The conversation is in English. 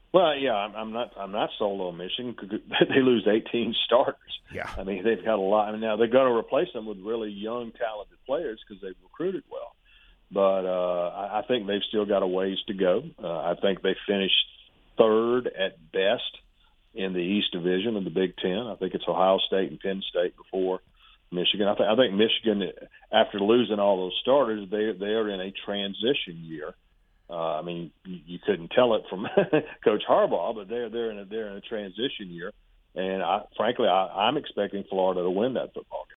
Well, yeah, I'm not sold on Michigan. They lose 18 starters. Yeah. I mean, they've got a lot. I mean, now they're going to replace them with really young, talented players because they've recruited well. But I think they've still got a ways to go. I think they finished third at best in the East Division of the Big Ten. I think it's Ohio State and Penn State before Michigan. I think Michigan, after losing all those starters, they are in a transition year. I mean, you couldn't tell it from Coach Harbaugh, but they're in a transition year, and frankly, I'm expecting Florida to win that football game.